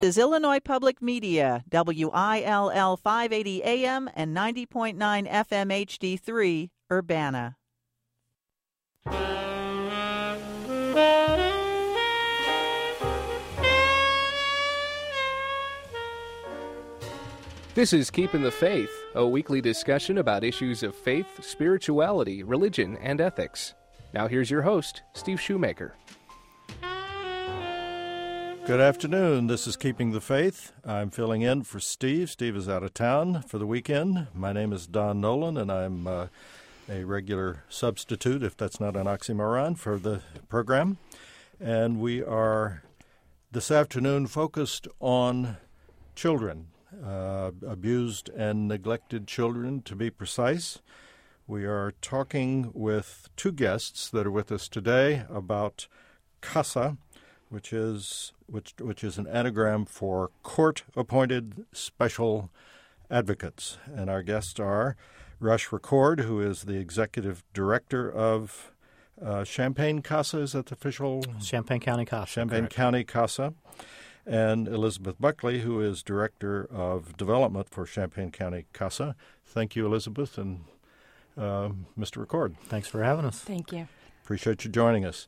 Is Illinois Public Media, WILL 580 AM and 90.9 FM HD3, Urbana. This is Keeping the Faith, a weekly discussion about issues of faith, spirituality, religion, and ethics. Now here's your host, Steve Shoemaker. Good afternoon. This is Keeping the Faith. I'm filling in for Steve. Steve is out of town for the weekend. My name is Don Nolan, and I'm a regular substitute, if that's not an oxymoron, for the program. And we are, this afternoon, focused on children, abused and neglected children, to be precise. We are talking with two guests that are with us today about CASA, which is an anagram for Court-Appointed Special Advocates. And our guests are Rush Record, who is the Executive Director of Champaign CASA. Is that the official? Champaign County CASA. Champaign County CASA. And Elizabeth Buckley, who is Director of Development for Champaign County CASA. Thank you, Elizabeth, and Mr. Record. Thanks for having us. Thank you. Appreciate you joining us.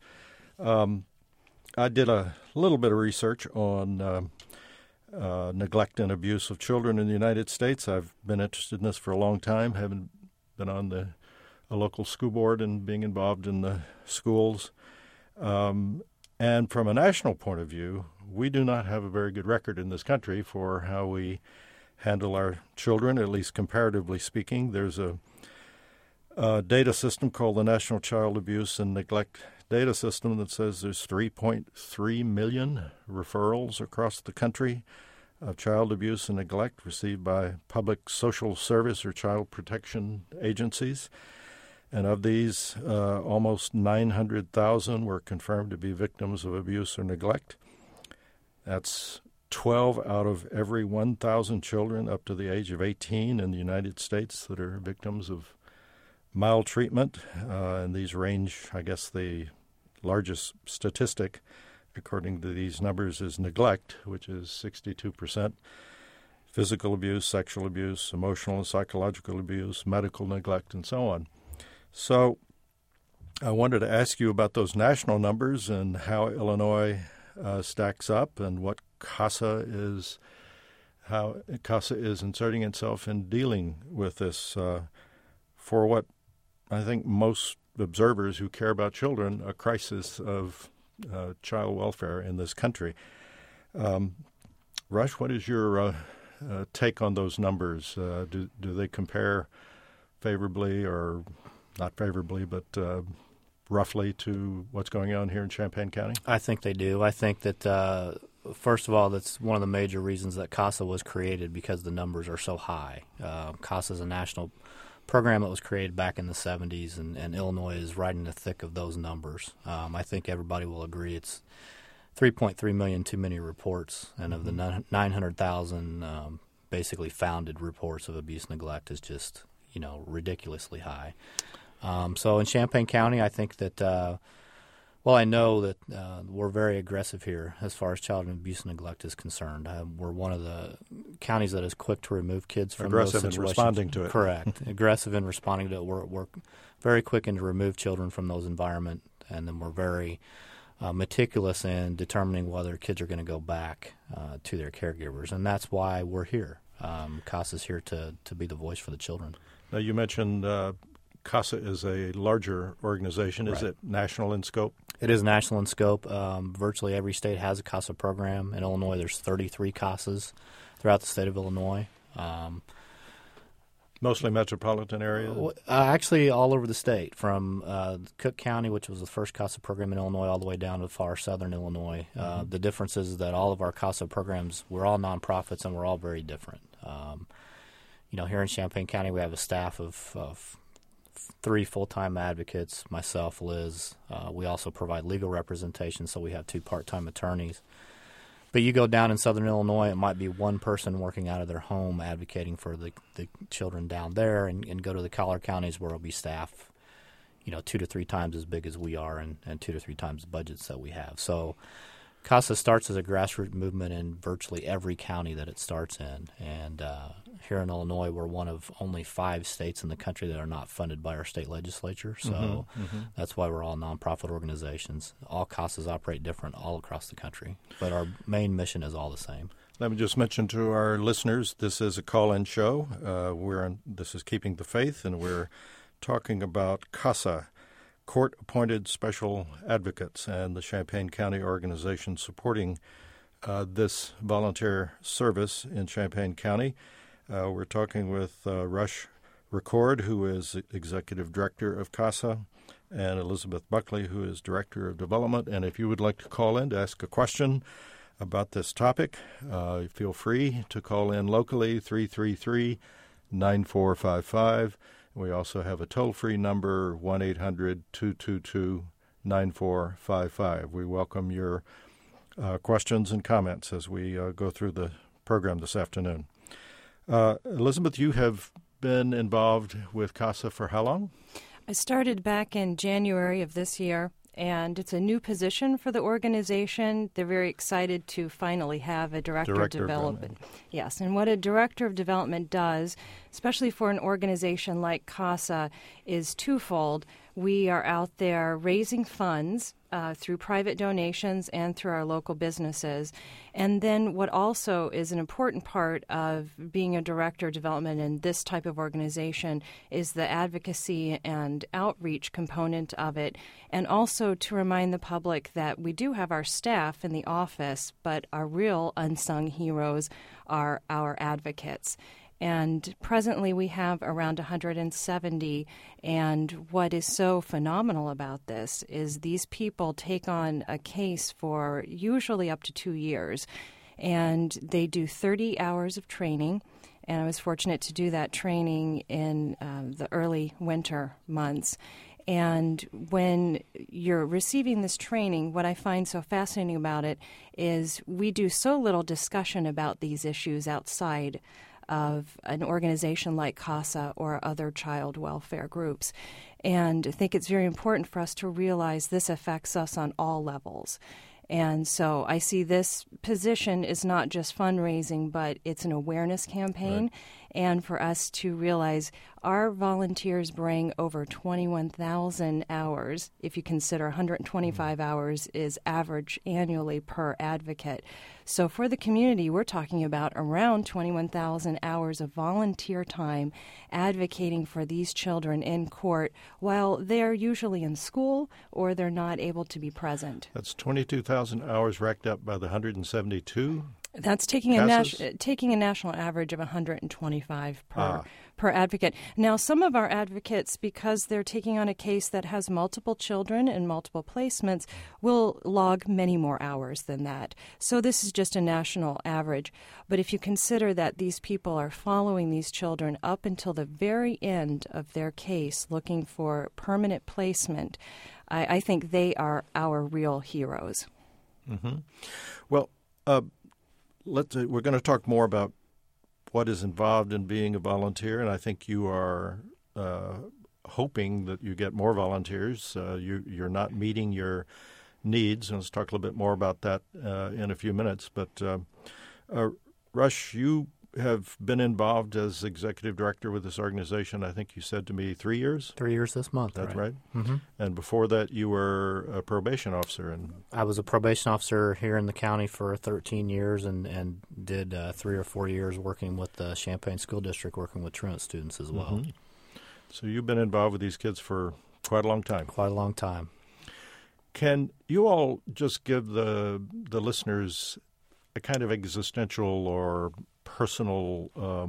I did a little bit of research on neglect and abuse of children in the United States. I've been interested in this for a long time, having been on a local school board and being involved in the schools. And from a national point of view, we do not have a very good record in this country for how we handle our children, at least comparatively speaking. There's a data system called the National Child Abuse and Neglect Data System that says there's 3.3 million referrals across the country of child abuse and neglect received by public social service or child protection agencies. And of these, almost 900,000 were confirmed to be victims of abuse or neglect. That's 12 out of every 1,000 children up to the age of 18 in the United States that are victims of maltreatment. And these range, I guess the largest statistic, according to these numbers, is neglect, which is 62%. Physical abuse, sexual abuse, emotional and psychological abuse, medical neglect, and so on. So I wanted to ask you about those national numbers and how Illinois stacks up and what CASA is, how CASA is inserting itself in dealing with this for what I think most observers who care about children, a crisis of child welfare in this country. Rush, what is your take on those numbers? Do they compare favorably or not favorably, but roughly to what's going on here in Champaign County? I think they do. I think that, first of all, that's one of the major reasons that CASA was created, because the numbers are so high. CASA is a national program that was created back in the 70s, and Illinois is right in the thick of those numbers. I think everybody will agree it's 3.3 million too many reports, and of the 900,000 basically founded reports of abuse and neglect is just, ridiculously high. So in Champaign County, I think that, I know that we're very aggressive here as far as child abuse and neglect is concerned. We're one of the counties that is quick to remove kids from those situations. Aggressive in responding to it. Correct. Aggressive in responding to it. We're very quick in to remove children from those environments, and then we're very meticulous in determining whether kids are going to go back to their caregivers, and that's why we're here. CASA is here to be the voice for the children. Now, you mentioned CASA is a larger organization. Is it national in scope? It is national in scope. Virtually every state has a CASA program. In Illinois, there's 33 CASAs throughout the state of Illinois. Mostly metropolitan area? Actually, all over the state, from Cook County, which was the first CASA program in Illinois, all the way down to far southern Illinois. The difference is that all of our CASA programs, we're all nonprofits, and we're all very different. Here in Champaign County, we have a staff of 3 full-time advocates, myself, Liz. We also provide legal representation, so we have 2 part-time attorneys. But you go down in southern Illinois, it might be one person working out of their home advocating for the children down there, and go to the collar counties where it'll be staff, 2 to 3 times as big as we are and 2 to 3 times the budgets that we have. So CASA starts as a grassroots movement in virtually every county that it starts in. And here in Illinois, we're one of only 5 states in the country that are not funded by our state legislature. So that's why we're all nonprofit organizations. All CASAs operate different all across the country, but our main mission is all the same. Let me just mention to our listeners, this is a call-in show. This is Keeping the Faith, and we're talking about CASA, Court-Appointed Special Advocates, and the Champaign County organization supporting this volunteer service in Champaign County. We're talking with Rush Record, who is Executive Director of CASA, and Elizabeth Buckley, who is Director of Development. And if you would like to call in to ask a question about this topic, feel free to call in locally, 333-9455. We also have a toll-free number, 1-800-222-9455. We welcome your questions and comments as we go through the program this afternoon. Elizabeth, you have been involved with CASA for how long? I started back in January of this year, and it's a new position for the organization. They're very excited to finally have a Director of Development. Yes, and what a Director of Development does, especially for an organization like CASA, is twofold. We are out there raising funds through private donations and through our local businesses. And then what also is an important part of being a Director of Development in this type of organization is the advocacy and outreach component of it, and also to remind the public that we do have our staff in the office, but our real unsung heroes are our advocates. And presently we have around 170, and what is so phenomenal about this is these people take on a case for usually up to 2 years, and they do 30 hours of training, and I was fortunate to do that training in the early winter months. And when you're receiving this training, what I find so fascinating about it is we do so little discussion about these issues outside of an organization like CASA or other child welfare groups. And I think it's very important for us to realize this affects us on all levels. And so I see this position is not just fundraising, but it's an awareness campaign. Right. And for us to realize our volunteers bring over 21,000 hours. If you consider 125 hours is average annually per advocate. So for the community, we're talking about around 21,000 hours of volunteer time advocating for these children in court while they're usually in school or they're not able to be present. That's 22,000 hours racked up by the 172? That's taking a national average of 125 per advocate. Now, some of our advocates, because they're taking on a case that has multiple children and multiple placements, will log many more hours than that. So this is just a national average. But if you consider that these people are following these children up until the very end of their case, looking for permanent placement, I think they are our real heroes. Mm-hmm. Well, we're going to talk more about what is involved in being a volunteer, and I think you are hoping that you get more volunteers. You're not meeting your needs, and let's talk a little bit more about that in a few minutes. But Rush, you have been involved as executive director with this organization, I think you said to me 3 years? 3 years this month. That's right. Mm-hmm. And before that, you were a probation officer. I was a probation officer here in the county for 13 years and did 3 or 4 years working with the Champaign School District, working with truant students as well. Mm-hmm. So you've been involved with these kids for quite a long time. Quite a long time. Can you all just give the listeners a kind of existential or personal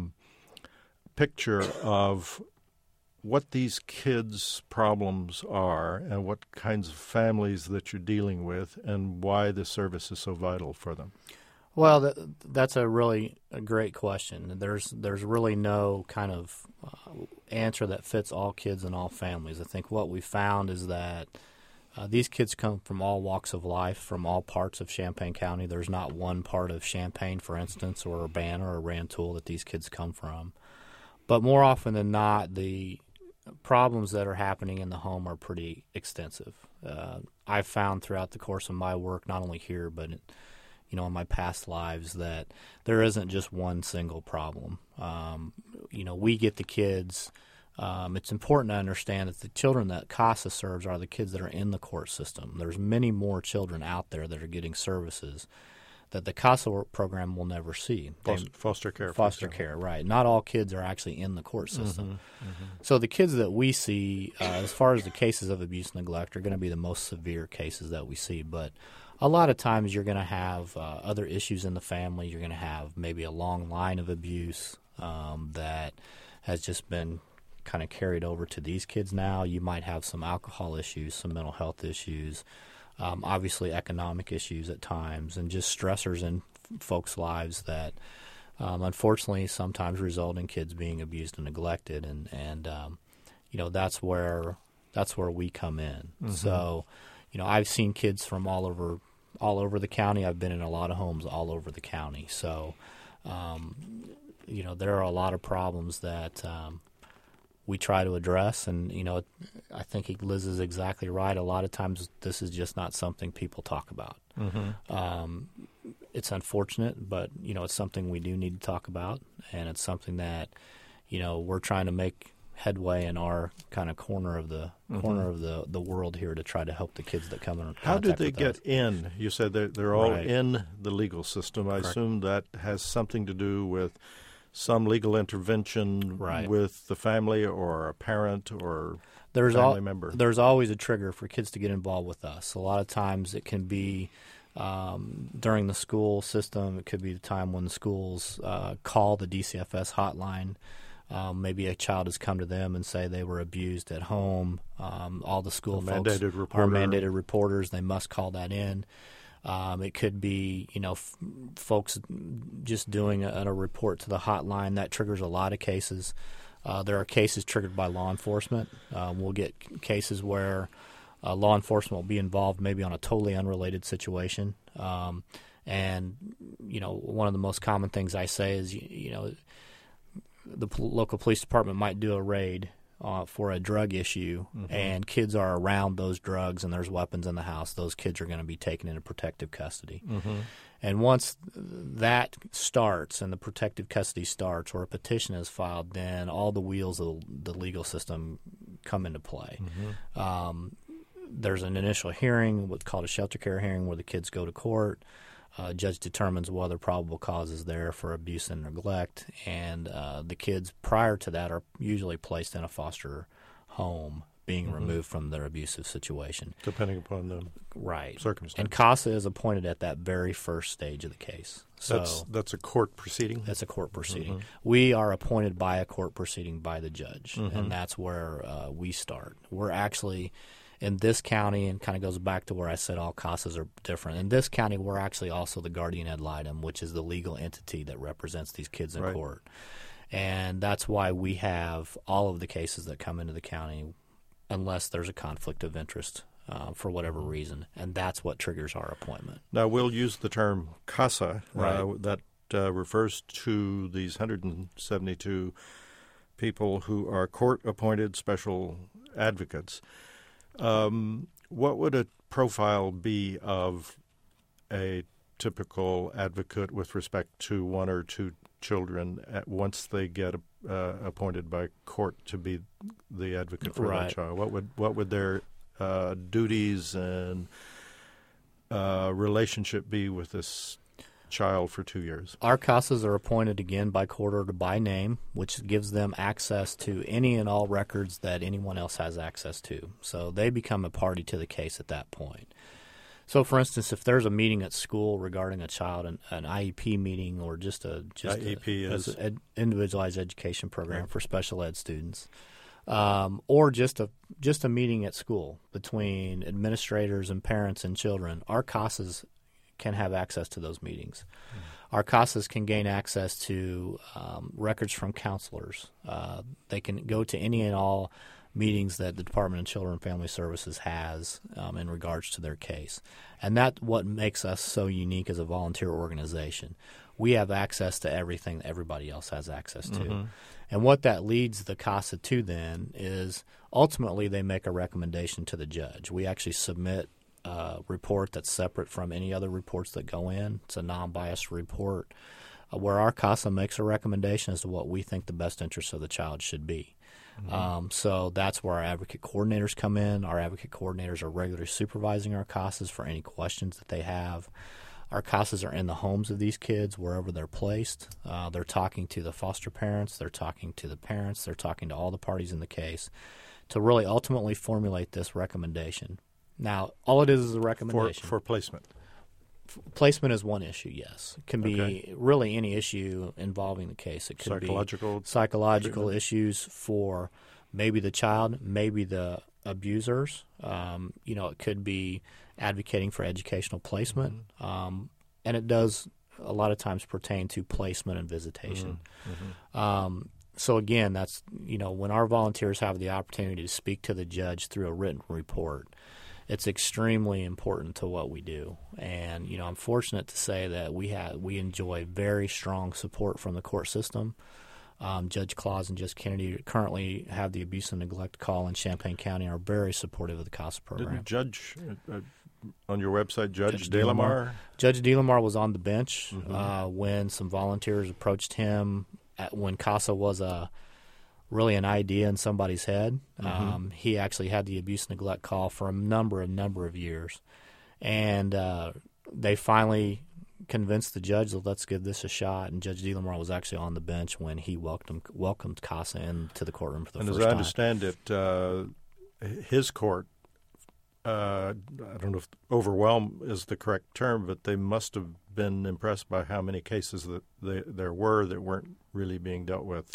picture of what these kids' problems are and what kinds of families that you're dealing with and why this service is so vital for them? Well, that's a great question. There's really no kind of answer that fits all kids and all families. I think what we found is that these kids come from all walks of life, from all parts of Champaign County. There's not one part of Champaign, for instance, or Urbana or Rantoul that these kids come from. But more often than not, the problems that are happening in the home are pretty extensive. I've found throughout the course of my work, not only here but in my past lives, that there isn't just one single problem. We get the kids. It's important to understand that the children that CASA serves are the kids that are in the court system. There's many more children out there that are getting services that the CASA program will never see. Foster care. Foster care, right. Not all kids are actually in the court system. So the kids that we see, as far as the cases of abuse and neglect, are going to be the most severe cases that we see. But a lot of times you're going to have other issues in the family. You're going to have maybe a long line of abuse that has just been kind of carried over to these kids now. You might have some alcohol issues, some mental health issues, obviously economic issues at times, and just stressors in folks' lives that unfortunately sometimes result in kids being abused and neglected, and that's where we come in. So I've seen kids from all over the county. I've been in a lot of homes all over the county. So there are a lot of problems that we try to address, and I think Liz is exactly right. A lot of times this is just not something people talk about. It's unfortunate, but it's something we do need to talk about, and it's something that we're trying to make headway in our kind of corner of the world here to try to help the kids that come in contact with us. How did they get in? You said they're all in the legal system. I assume that has something to do with some legal intervention with the family or a parent or family member. There's always a trigger for kids to get involved with us. A lot of times it can be during the school system. It could be the time when the schools call the DCFS hotline. Maybe a child has come to them and say they were abused at home. All the school folks are mandated reporters. They must call that in. It could be, folks just doing a report to the hotline. That triggers a lot of cases. There are cases triggered by law enforcement. We'll get cases where law enforcement will be involved maybe on a totally unrelated situation. And one of the most common things I say is, the local police department might do a raid for a drug issue, and kids are around those drugs and there's weapons in the house. Those kids are going to be taken into protective custody. And once that starts and the protective custody starts or a petition is filed, then all the wheels of the legal system come into play. There's an initial hearing, what's called a shelter care hearing, where the kids go to court. Judge determines whether probable cause is there for abuse and neglect, and the kids prior to that are usually placed in a foster home, being removed from their abusive situation. Depending upon the circumstance. And CASA is appointed at that very first stage of the case. So that's a court proceeding? That's a court proceeding. We are appointed by a court proceeding by the judge, and that's where we start. We're actually in this county, and kind of goes back to where I said all CASAs are different. In this county, we're actually also the guardian ad litem, which is the legal entity that represents these kids in court. And that's why we have all of the cases that come into the county unless there's a conflict of interest for whatever reason. And that's what triggers our appointment. Now, we'll use the term CASA. That refers to these 172 people who are court-appointed special advocates. What would a profile be of a typical advocate with respect to one or two children once they get appointed by court to be the advocate for that child? What would their duties and relationship be with this child for 2 years? Our CASAs are appointed again by court order by name, which gives them access to any and all records that anyone else has access to. So they become a party to the case at that point. So, for instance, if there's a meeting at school regarding a child, an IEP meeting, or just an individualized education program for special ed students, or just a meeting at school between administrators and parents and children, our CASAs can have access to those meetings. Our CASAs can gain access to records from counselors. They can go to any and all meetings that the Department of Children and Family Services has in regards to their case. And that's what makes us so unique as a volunteer organization. We have access to everything that everybody else has access to. And what that leads the CASA to then is ultimately they make a recommendation to the judge. We actually submit report that's separate from any other reports that go in. It's a non-biased report where our CASA makes a recommendation as to what we think the best interest of the child should be. So that's where our advocate coordinators come in. Our advocate coordinators are regularly supervising our CASAs for any questions that they have. Our CASAs are in the homes of these kids wherever they're placed. They're talking to the foster parents. They're talking to the parents. They're talking to all the parties in the case to really ultimately formulate this recommendation. Now, all it is a recommendation. For placement. Placement is one issue, yes. It can be really any issue involving the case. It could be psychological issues for maybe the child, maybe the abusers. It could be advocating for educational placement. And it does a lot of times pertain to placement and visitation. So again, that's, when our volunteers have the opportunity to speak to the judge through a written report, it's extremely important to what we do. And, I'm fortunate to say that we enjoy very strong support from the court system. Judge Claus and Judge Kennedy currently have the abuse and neglect call in Champaign County and are very supportive of the CASA program. Didn't Judge, on your website, Judge DeLamar? Judge DeLamar was on the bench when some volunteers approached him when CASA was really an idea in somebody's head. He actually had the abuse and neglect call for a number of years. And they finally convinced the judge that let's give this a shot. And Judge DeLamar was actually on the bench when he welcomed CASA into the courtroom for the first time. And as I understand it, his court, I don't know if overwhelm is the correct term, but they must have been impressed by how many cases that there were that weren't really being dealt with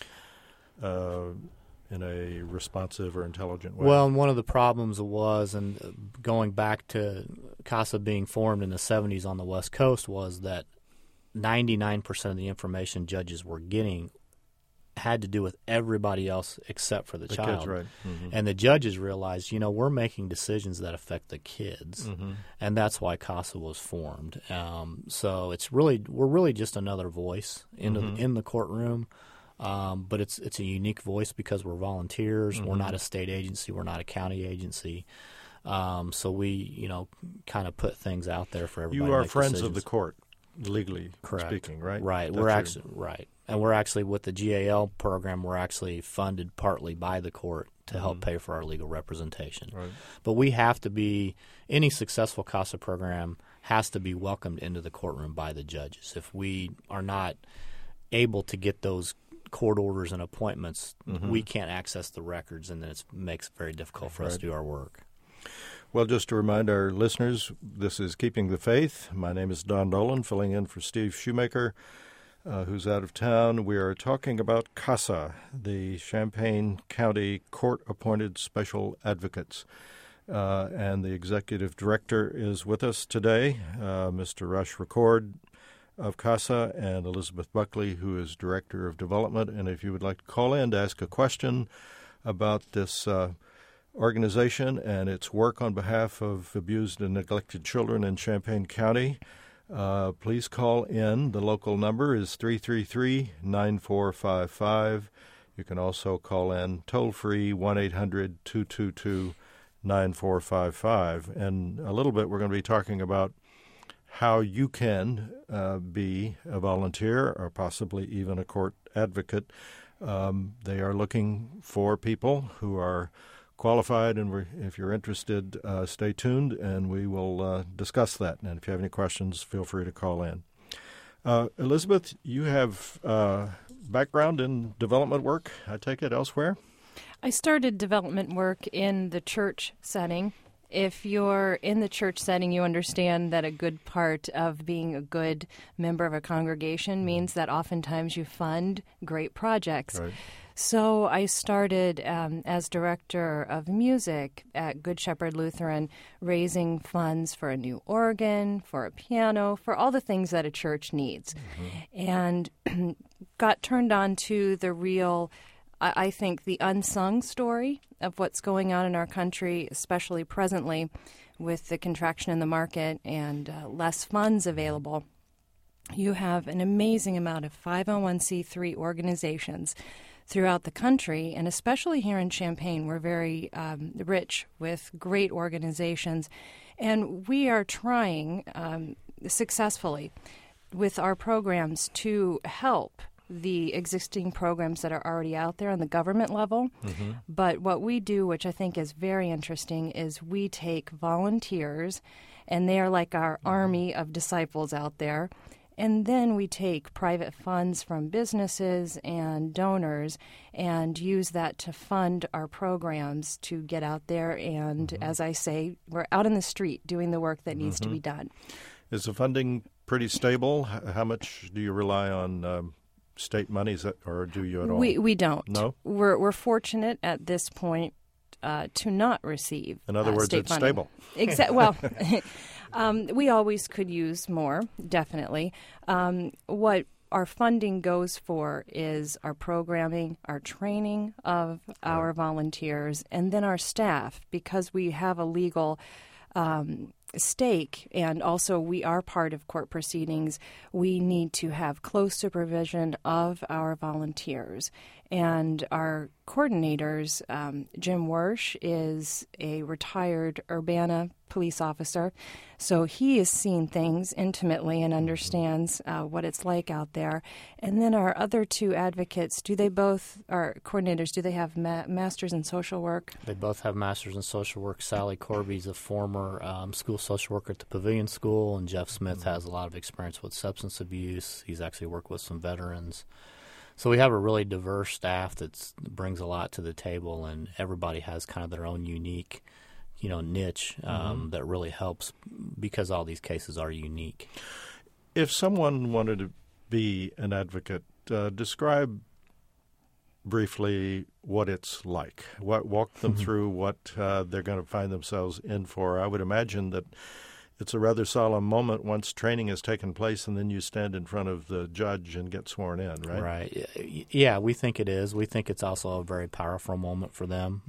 in a responsive or intelligent way. Well, and one of the problems was, and going back to CASA being formed in the 70s on the West Coast, was that 99% of the information judges were getting had to do with everybody else except for the child. Kids, right. And the judges realized, we're making decisions that affect the kids, and that's why CASA was formed. So we're really just another voice in the courtroom. But it's a unique voice because we're volunteers. We're not a state agency. We're not a county agency. So we, kind of put things out there for everybody. You are to make friends decisions. of the court, legally speaking, right? Right. And we're actually with the GAL program. We're actually funded partly by the court to help pay for our legal representation. Right. But we have to be any successful CASA program has to be welcomed into the courtroom by the judges. If we are not able to get those court orders and appointments, we can't access the records, and then it makes it very difficult for us to do our work. Well, just to remind our listeners, this is Keeping the Faith. My name is Don Dolan, filling in for Steve Shoemaker, who's out of town. We are talking about CASA, the Champaign County Court-Appointed Special Advocates. And the executive director is with us today, Mr. Rush Record of CASA, and Elizabeth Buckley, who is Director of Development. And if you would like to call in to ask a question about this organization and its work on behalf of abused and neglected children in Champaign County, please call in. The local number is 333-9455. You can also call in toll-free 1-800-222-9455. And a little bit we're going to be talking about how you can be a volunteer or possibly even a court advocate. They are looking for people who are qualified, and if you're interested, stay tuned, and we will discuss that. And if you have any questions, feel free to call in. Elizabeth, you have background in development work, I take it, elsewhere? I started development work in the church setting. If you're in the church setting, you understand that a good part of being a good member of a congregation means that oftentimes you fund great projects. Right. So I started as director of music at Good Shepherd Lutheran, raising funds for a new organ, for a piano, for all the things that a church needs. And got turned on to the real, I think, the unsung story of what's going on in our country, especially presently with the contraction in the market and less funds available. You have an amazing amount of 501c3 organizations throughout the country, and especially here in Champaign, we're very rich with great organizations, and we are trying successfully with our programs to help the existing programs that are already out there on the government level. Mm-hmm. But what we do, which I think is very interesting, is we take volunteers, and they are like our army of disciples out there. And then we take private funds from businesses and donors and use that to fund our programs to get out there. And as I say, we're out in the street doing the work that needs to be done. Is the funding pretty stable? How much do you rely on state monies, or do you at all? We don't. No? We're fortunate at this point to not receive in other words, state it's funding. Stable. Well, we always could use more, definitely. What our funding goes for is our programming, our training of our volunteers, and then our staff, because we have a legal stake, and also we are part of court proceedings. We need to have close supervision of our volunteers. And our coordinators, Jim Wersch is a retired Urbana police officer, so he has seen things intimately and understands what it's like out there. And then our other two advocates, our coordinators, do they have masters in social work? They both have masters in social work. Sally Corby's a former school social worker at the Pavilion School, and Jeff Smith has a lot of experience with substance abuse. He's actually worked with some veterans. So we have a really diverse staff that brings a lot to the table, and everybody has kind of their own unique, niche that really helps, because all these cases are unique. If someone wanted to be an advocate, describe briefly what it's like. Walk them through what they're going to find themselves in for. I would imagine that it's a rather solemn moment once training has taken place, and then you stand in front of the judge and get sworn in, right? Right. Yeah, we think it is. We think it's also a very powerful moment for them.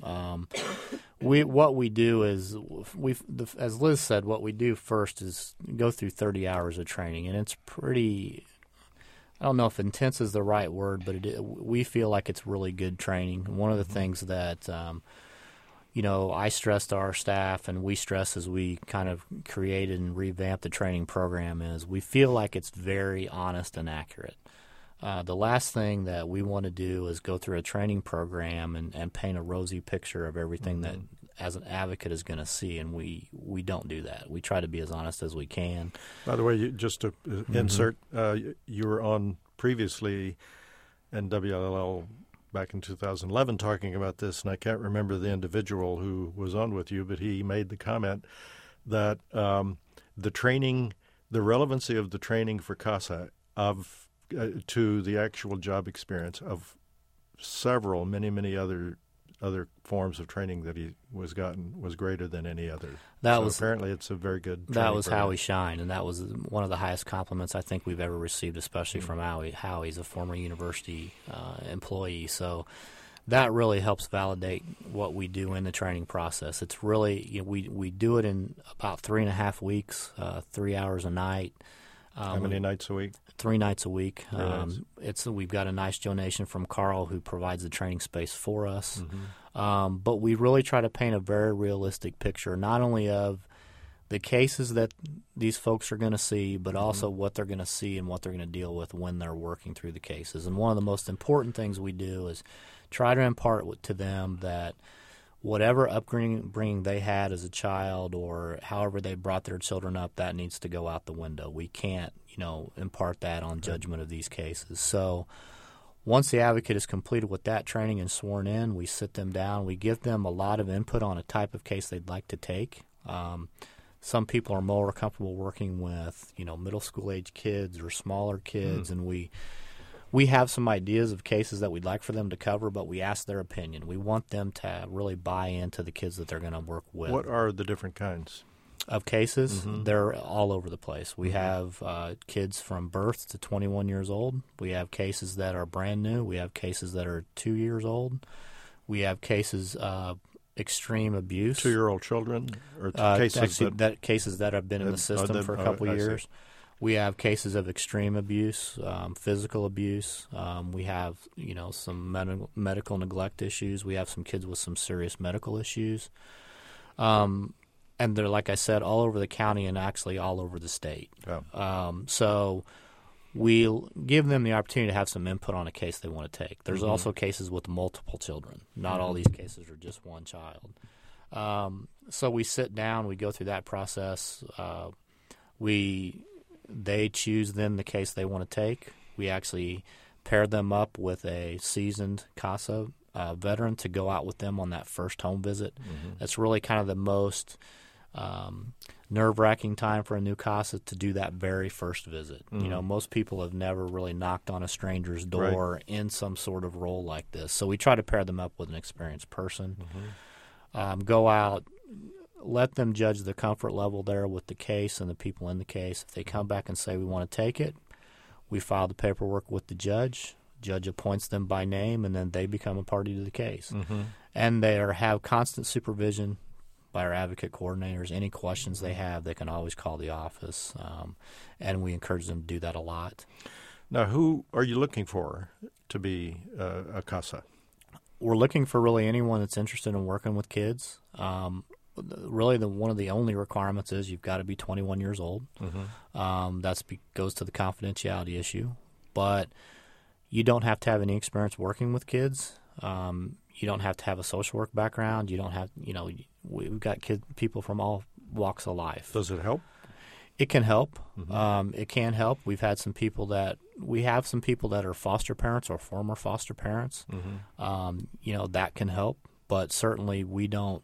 What we do is, as Liz said, what we do first is go through 30 hours of training, and it's pretty, I don't know if intense is the right word, but we feel like it's really good training. One of the things that I stress to our staff, and we stress as we kind of created and revamped the training program, is we feel like it's very honest and accurate. The last thing that we want to do is go through a training program and paint a rosy picture of everything that, as an advocate, is going to see, and we don't do that. We try to be as honest as we can. By the way, just to insert, you were on previously in WLL back in 2011 talking about this, and I can't remember the individual who was on with you, but he made the comment that the relevancy of the training for CASA to the actual job experience of many other forms of training that he was greater than any other. Apparently it's a very good training That was program. Howie Shine, and that was one of the highest compliments I think we've ever received, especially from Howie. Howie's a former university employee, so that really helps validate what we do in the training process. It's really, we do it in about 3.5 weeks, 3 hours a night. How many nights a week? 3 nights a week. We've got a nice donation from Carl, who provides the training space for us. But we really try to paint a very realistic picture, not only of the cases that these folks are going to see, but also what they're going to see and what they're going to deal with when they're working through the cases. And one of the most important things we do is try to impart to them that whatever upbringing they had as a child, or however they brought their children up, that needs to go out the window. We can't, impart that on judgment of these cases. So once the advocate is completed with that training and sworn in, we sit them down. We give them a lot of input on a type of case they'd like to take. Some people are more comfortable working with, middle school age kids or smaller kids, and we have some ideas of cases that we'd like for them to cover, but we ask their opinion. We want them to really buy into the kids that they're going to work with. What are the different kinds of cases? They're all over the place. We have kids from birth to 21 years old. We have cases that are brand new. We have cases that are 2 years old. We have cases of extreme abuse. 2-year-old children, or cases cases that have been in the system for a couple years. We have cases of extreme abuse, physical abuse. We have, some medical neglect issues. We have some kids with some serious medical issues. And they're, like I said, all over the county and actually all over the state. Yeah. So we'll give them the opportunity to have some input on a case they want to take. There's also cases with multiple children. Not all these cases are just one child. So we sit down, we go through that process. They choose then the case they want to take. We actually pair them up with a seasoned CASA veteran to go out with them on that first home visit. That's really kind of the most nerve-wracking time for a new CASA to do that very first visit. Most people have never really knocked on a stranger's door in some sort of role like this. So we try to pair them up with an experienced person. Go out, let them judge the comfort level there with the case and the people in the case. If they come back and say we want to take it, we file the paperwork with the judge. Judge appoints them by name, and then they become a party to the case. And they have constant supervision by our advocate coordinators. Any questions they have, they can always call the office, and we encourage them to do that a lot. Now, who are you looking for to be a CASA? We're looking for really anyone that's interested in working with kids. Really, one of the only requirements is you've got to be 21 years old. That goes to the confidentiality issue. But you don't have to have any experience working with kids. You don't have to have a social work background. You don't have, we've got people from all walks of life. Does it help? It can help. It can help. We have some people that are foster parents or former foster parents. That can help. But certainly we don't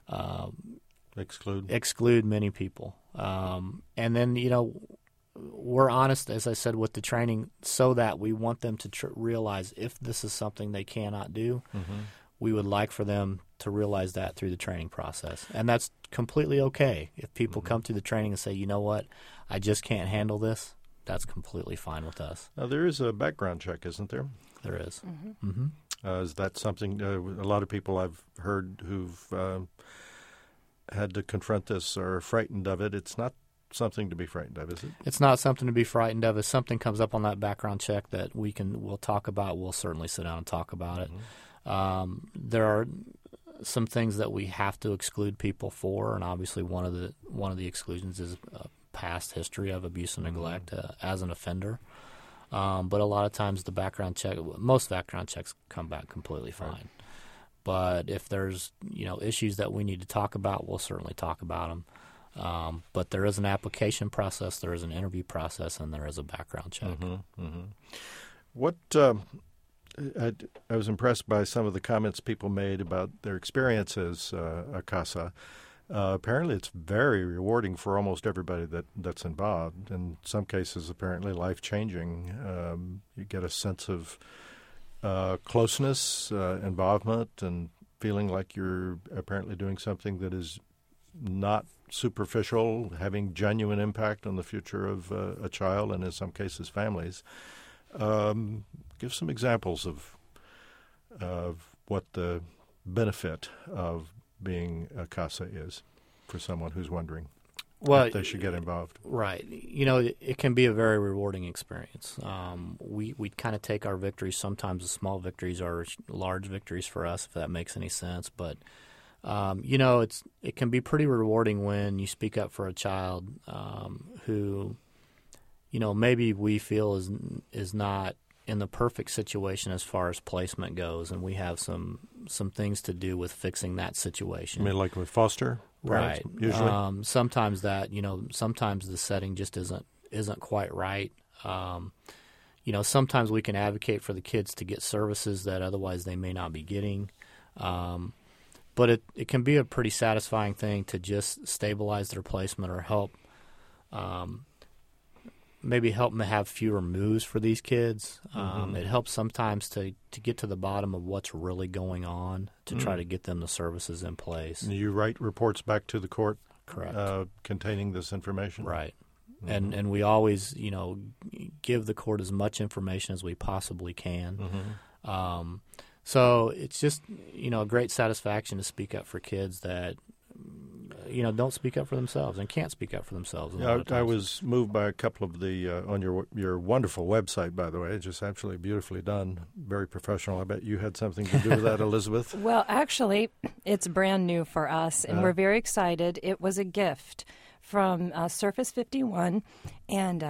exclude many people. And then, we're honest, as I said, with the training so that we want them to realize if this is something they cannot do, we would like for them to realize that through the training process. And that's completely okay. If people come through the training and say, you know what, I just can't handle this, that's completely fine with us. Now, there is a background check, isn't there? There is. Is that something a lot of people I've heard who've had to confront this are frightened of it? It's not something to be frightened of, is it? It's not something to be frightened of. If something comes up on that background check that we'll talk about, we'll certainly sit down and talk about it. There are some things that we have to exclude people for, and obviously one of the exclusions is past history of abuse and neglect as an offender. But a lot of times most background checks come back completely fine. Right. But if there's issues that we need to talk about, we'll certainly talk about them. But there is an application process, there is an interview process, and there is a background check. What I was impressed by some of the comments people made about their experience as a CASA. Apparently, it's very rewarding for almost everybody that's involved. In some cases, apparently life-changing. You get a sense of closeness, involvement, and feeling like you're apparently doing something that is not superficial, having genuine impact on the future of a child and in some cases families. Give some examples of what the benefit of being a CASA is for someone who's wondering if they should get involved. Right. It can be a very rewarding experience. We kind of take our victories. Sometimes the small victories are large victories for us, if that makes any sense. But it can be pretty rewarding when you speak up for a child who, maybe we feel is not in the perfect situation as far as placement goes, and we have some things to do with fixing that situation. You mean like with foster parents, right? Usually, sometimes sometimes the setting just isn't quite right. Sometimes we can advocate for the kids to get services that otherwise they may not be getting. But it can be a pretty satisfying thing to just stabilize their placement or help them to have fewer moves for these kids. It helps sometimes to get to the bottom of what's really going on to try to get them the services in place. And you write reports back to the court? Correct. Containing this information? Right. And we always, give the court as much information as we possibly can. So it's just, a great satisfaction to speak up for kids that don't speak up for themselves and can't speak up for themselves. I was moved by a couple of the on your wonderful website, by the way. It's just absolutely beautifully done, very professional. I bet you had something to do with that, Elizabeth. Well, actually, it's brand new for us, and we're very excited. It was a gift from Surface 51, and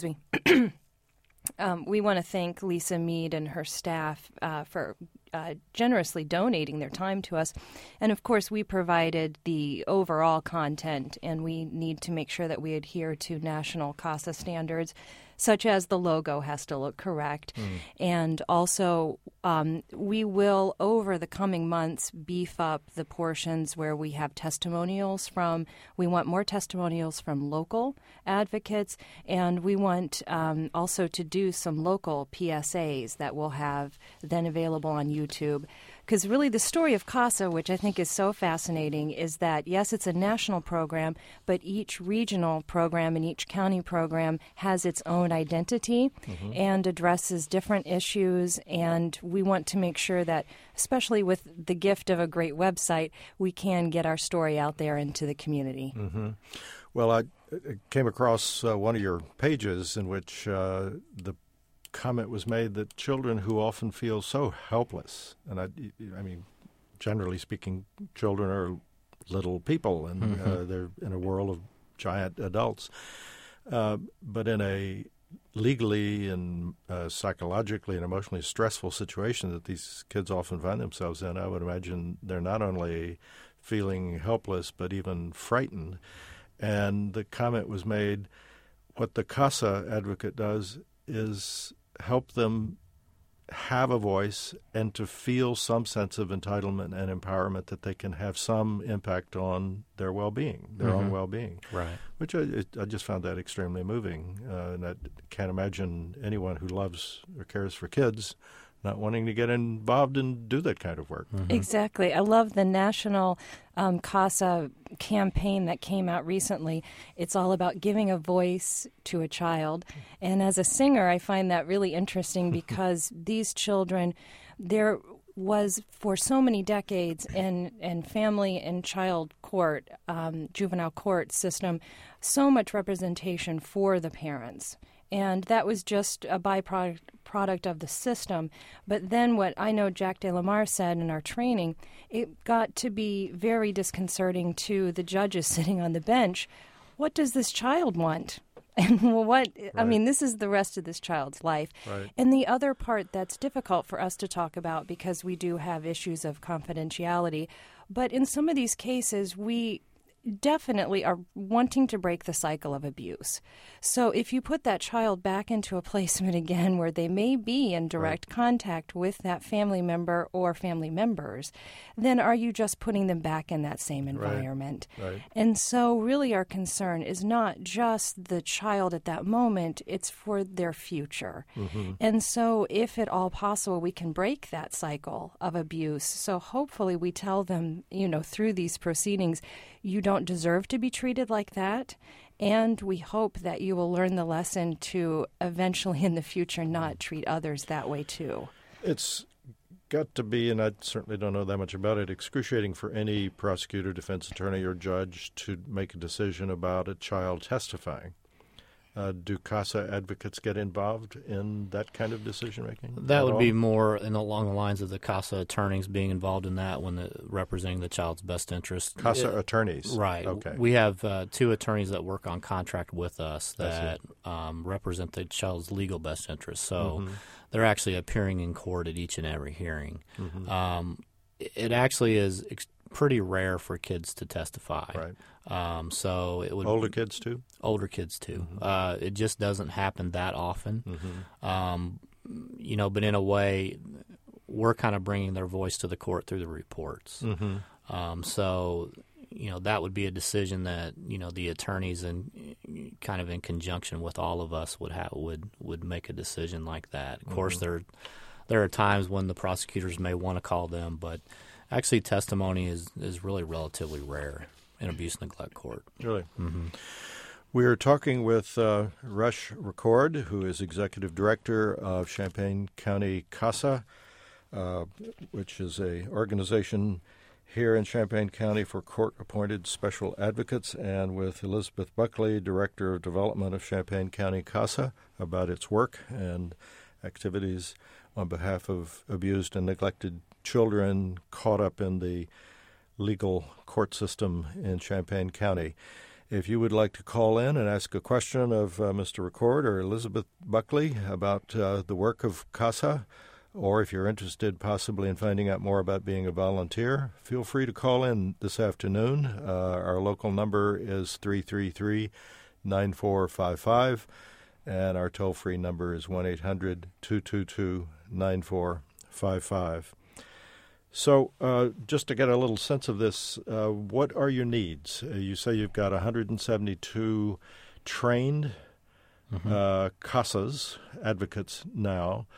we want to thank Lisa Mead and her staff for generously donating their time to us. And, of course, we provided the overall content, and we need to make sure that we adhere to national CASA standards, such as the logo has to look correct. And also, we will, over the coming months, beef up the portions where we have testimonials from. We want more testimonials from local advocates, and we want also to do some local PSAs that we'll have then available on YouTube. Because really the story of CASA, which I think is so fascinating, is that, yes, it's a national program, but each regional program and each county program has its own identity and addresses different issues. And we want to make sure that, especially with the gift of a great website, we can get our story out there into the community. Well, I came across one of your pages in which the comment was made that children who often feel so helpless, and I mean, generally speaking, children are little people, and they're in a world of giant adults. But in a legally and psychologically and emotionally stressful situation that these kids often find themselves in, I would imagine they're not only feeling helpless but even frightened. And the comment was made, what the CASA advocate does is help them have a voice and to feel some sense of entitlement and empowerment that they can have some impact on their well-being, their own well-being. Right. Which I just found that extremely moving. And I can't imagine anyone who loves or cares for kids not wanting to get involved and do that kind of work. Exactly. I love the national CASA campaign that came out recently. It's all about giving a voice to a child. And as a singer, I find that really interesting because these children, there was for so many decades in family and child court, juvenile court system, so much representation for the parents. And that was just a byproduct of the system. But then what I know Jack DeLamar said in our training, it got to be very disconcerting to the judges sitting on the bench. What does this child want? And I mean, this is the rest of this child's life. Right. And the other part that's difficult for us to talk about because we do have issues of confidentiality. But in some of these cases, we definitely are wanting to break the cycle of abuse. So if you put that child back into a placement again where they may be in direct contact with that family member or family members, then are you just putting them back in that same environment? Right. And so really our concern is not just the child at that moment, it's for their future. And so if at all possible, we can break that cycle of abuse. So hopefully we tell them, through these proceedings, you don't deserve to be treated like that, and we hope that you will learn the lesson to eventually in the future not treat others that way too. It's got to be, and I certainly don't know that much about it, excruciating for any prosecutor, defense attorney, or judge to make a decision about a child testifying. Do CASA advocates get involved in that kind of decision-making? That would be more along the lines of the CASA attorneys being involved in that when representing the child's best interest. CASA attorneys? Right. Okay. We have two attorneys that work on contract with us that represent the child's legal best interest. So they're actually appearing in court at each and every hearing. It actually is pretty rare for kids to testify. Right. So it would older kids too. Older kids too. It just doesn't happen that often. But in a way, we're kind of bringing their voice to the court through the reports. So that would be a decision that the attorneys and kind of in conjunction with all of us would make a decision like that. Of course, there are times when the prosecutors may want to call them, but actually, testimony is really relatively rare in abuse neglect court. Really? We are talking with Rush Record, who is Executive Director of Champaign County CASA, which is an organization here in Champaign County for court-appointed special advocates, and with Elizabeth Buckley, Director of Development of Champaign County CASA, about its work and activities on behalf of abused and neglected children caught up in the legal court system in Champaign County. If you would like to call in and ask a question of Mr. Record or Elizabeth Buckley about the work of CASA, or if you're interested possibly in finding out more about being a volunteer, feel free to call in this afternoon. Our local number is 333-9455, and our toll-free number is 1-800-222-9455. So just to get a little sense of this, what are your needs? You say you've got 172 trained CASAs, advocates now.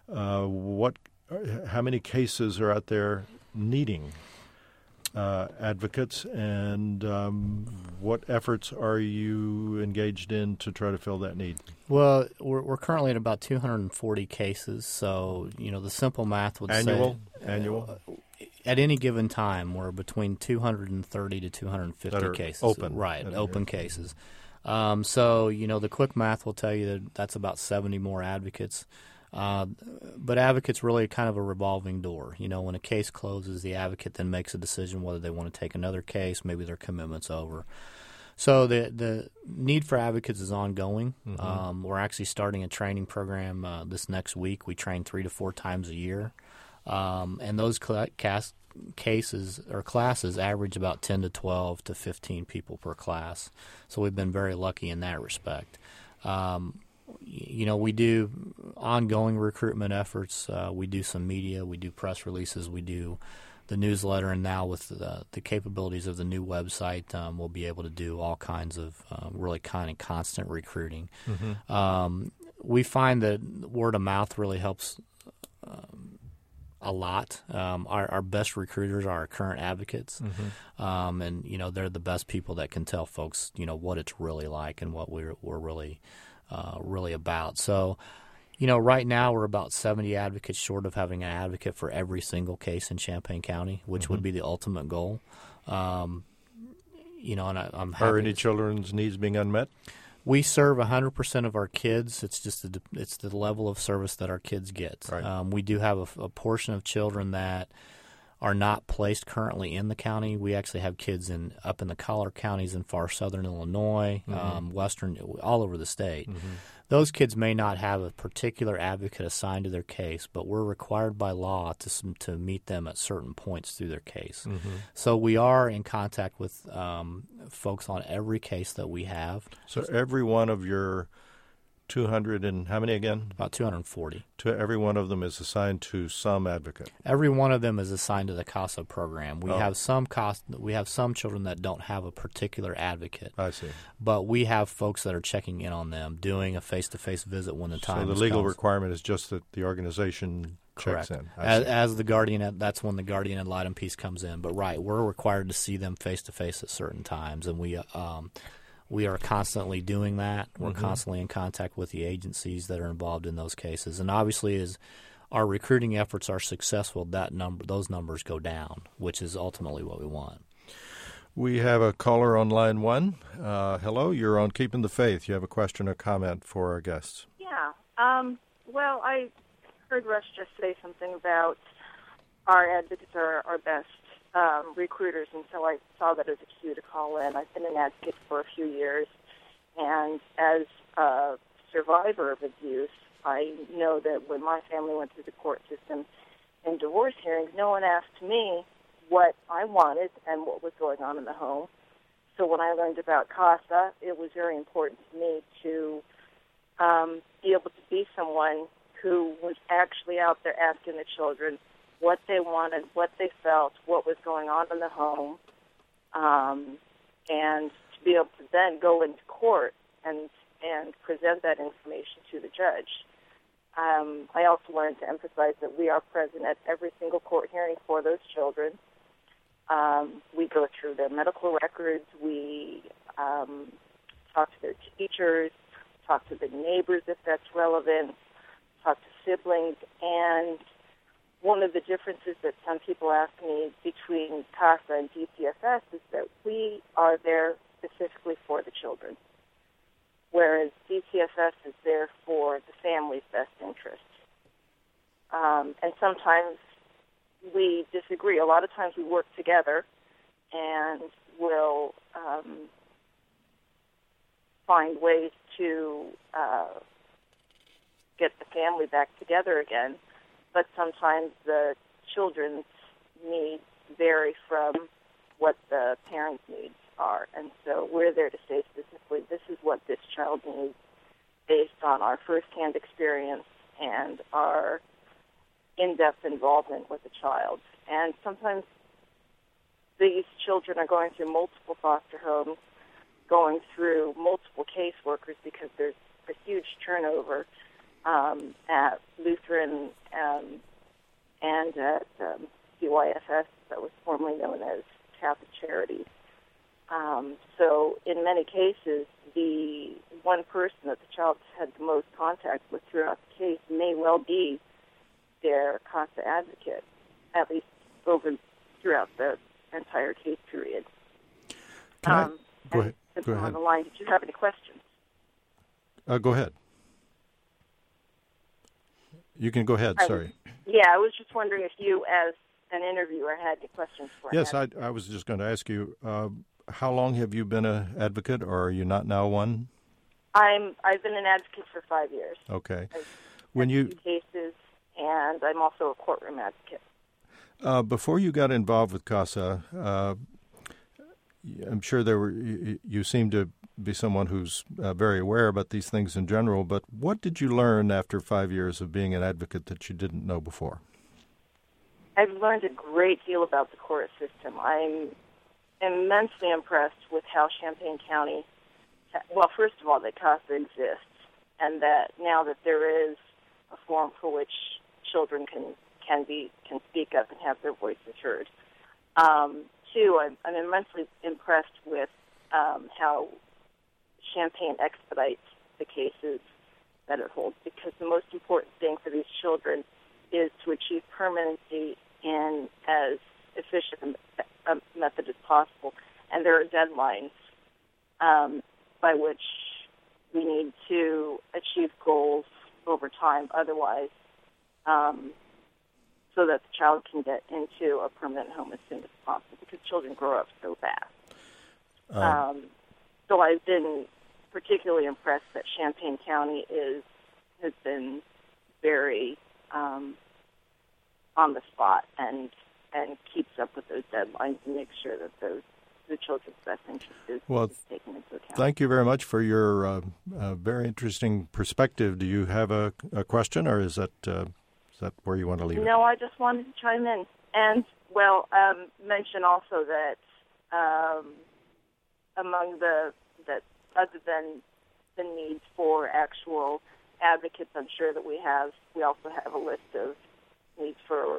How many cases are out there needing advocates, and what efforts are you engaged in to try to fill that need? Well, we're currently at about 240 cases, so the simple math would Annual? At any given time, we're between 230 to 250 cases. Open. Right, open cases. So, the quick math will tell you that that's about 70 more advocates. But advocate's really kind of a revolving door. When a case closes, the advocate then makes a decision whether they want to take another case, maybe their commitment's over. So the need for advocates is ongoing. Mm-hmm. We're actually starting a training program this next week. We train 3 to 4 times a year. And those cases or classes average about 10 to 12 to 15 people per class. So we've been very lucky in that respect. We do ongoing recruitment efforts. We do some media. We do press releases. We do the newsletter. And now with the capabilities of the new website, we'll be able to do all kinds of really kind of constant recruiting. Mm-hmm. We find that word of mouth really helps a lot. Our best recruiters are our current advocates. Mm-hmm. And, they're the best people that can tell folks, what it's really like and what we're really about. So, right now we're about 70 advocates short of having an advocate for every single case in Champaign County, which mm-hmm. would be the ultimate goal. And I'm happy. Are any children's needs being unmet? We serve 100% of our kids. It's just it's the level of service that our kids get. Right. We do have a portion of children that are not placed currently in the county. We actually have kids up in the collar counties in far southern Illinois, mm-hmm. Western, all over the state. Mm-hmm. Those kids may not have a particular advocate assigned to their case, but we're required by law to meet them at certain points through their case. Mm-hmm. So we are in contact with folks on every case that we have. So every one of your 200 and how many again? About 240. Every one of them is assigned to some advocate. Every one of them is assigned to the CASA program. We have some children that don't have a particular advocate. I see. But we have folks that are checking in on them, doing a face-to-face visit when the time comes. So the legal requirement is just that the organization checks in. As the guardian, that's when the guardian ad litem piece comes in. But right, we're required to see them face-to-face at certain times, and we are constantly doing that. We're mm-hmm. constantly in contact with the agencies that are involved in those cases. And obviously, as our recruiting efforts are successful, those numbers go down, which is ultimately what we want. We have a caller on line 1. Hello, you're on Keeping the Faith. You have a question or comment for our guests. Yeah. Well, I heard Russ just say something about our advocates are our best recruiters, and so I saw that as a cue to call in. I've been an advocate for a few years, and as a survivor of abuse, I know that when my family went through the court system in divorce hearings, no one asked me what I wanted and what was going on in the home. So when I learned about CASA, it was very important to me to be able to be someone who was actually out there asking the children what they wanted, what they felt, what was going on in the home, and to be able to then go into court and present that information to the judge. I also wanted to emphasize that we are present at every single court hearing for those children. We go through their medical records. We talk to their teachers, talk to the neighbors if that's relevant, talk to siblings, and one of the differences that some people ask me between CASA and DCFS is that we are there specifically for the children, whereas DCFS is there for the family's best interest. And sometimes we disagree. A lot of times we work together and we'll find ways to get the family back together again, but sometimes the children's needs vary from what the parents' needs are. And so we're there to say specifically, this is what this child needs based on our firsthand experience and our in-depth involvement with the child. And sometimes these children are going through multiple foster homes, going through multiple caseworkers because there's a huge turnover at Lutheran and at CYFS, that was formerly known as Catholic Charities. So in many cases, the one person that the child had the most contact with throughout the case may well be their CASA advocate, at least throughout the entire case period. Go ahead. On the line, did you have any questions? Go ahead. You can go ahead, sorry. I was just wondering if you, as an interviewer, had any questions for me. Yes, I was just going to ask you, how long have you been an advocate, or are you not now one? I've been an advocate for 5 years. Okay. When you cases, and I'm also a courtroom advocate. Before you got involved with CASA, I'm sure you seem to be someone who's very aware about these things in general, but what did you learn after 5 years of being an advocate that you didn't know before? I've learned a great deal about the court system. I'm immensely impressed with how Champaign County, well, first of all, that CASA exists, and that now that there is a forum for which children can speak up and have their voices heard. Two, I'm immensely impressed with how Champaign expedites the cases that it holds, because the most important thing for these children is to achieve permanency in as efficient a method as possible. And there are deadlines by which we need to achieve goals over time, otherwise, so that the child can get into a permanent home as soon as possible, because children grow up so fast. So I've been particularly impressed that Champaign County has been very on the spot and keeps up with those deadlines and makes sure that the children's best interest is taken into account. Thank you very much for your very interesting perspective. Do you have a question, or is that where you want to leave it? No, I just wanted to chime in. And, mention also that other than the needs for actual advocates, I'm sure that we also have a list of needs for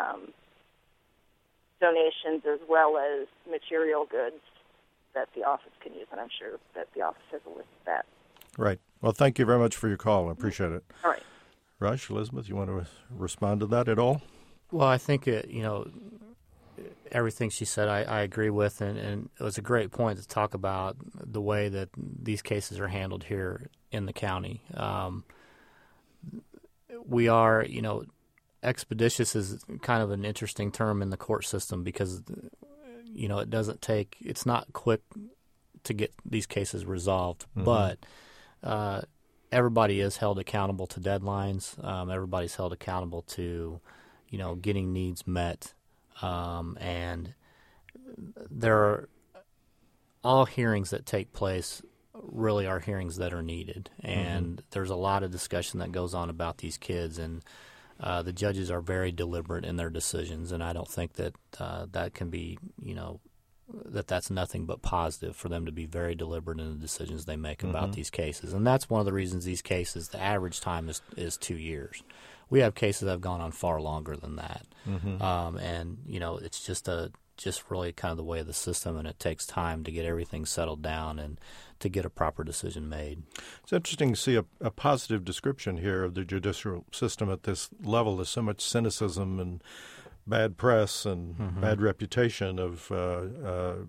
donations as well as material goods that the office can use, and I'm sure that the office has a list of that. Right. Well, thank you very much for your call. I appreciate it. All right. Rush, Elizabeth, you want to respond to that at all? Well, I think everything she said I agree with, and it was a great point to talk about the way that these cases are handled here in the county. We are, expeditious is kind of an interesting term in the court system because, it's not quick to get these cases resolved, but everybody is held accountable to deadlines. Everybody's held accountable to, getting needs met. And there are all hearings that take place really are hearings that are needed. And there's a lot of discussion that goes on about these kids, and the judges are very deliberate in their decisions. And I don't think that that can be, that's nothing but positive for them to be very deliberate in the decisions they make about these cases. And that's one of the reasons these cases, the average time is 2 years. We have cases that have gone on far longer than that. And, it's just just really kind of the way of the system, and it takes time to get everything settled down and to get a proper decision made. It's interesting to see a positive description here of the judicial system at this level. There's so much cynicism and bad press and bad reputation of the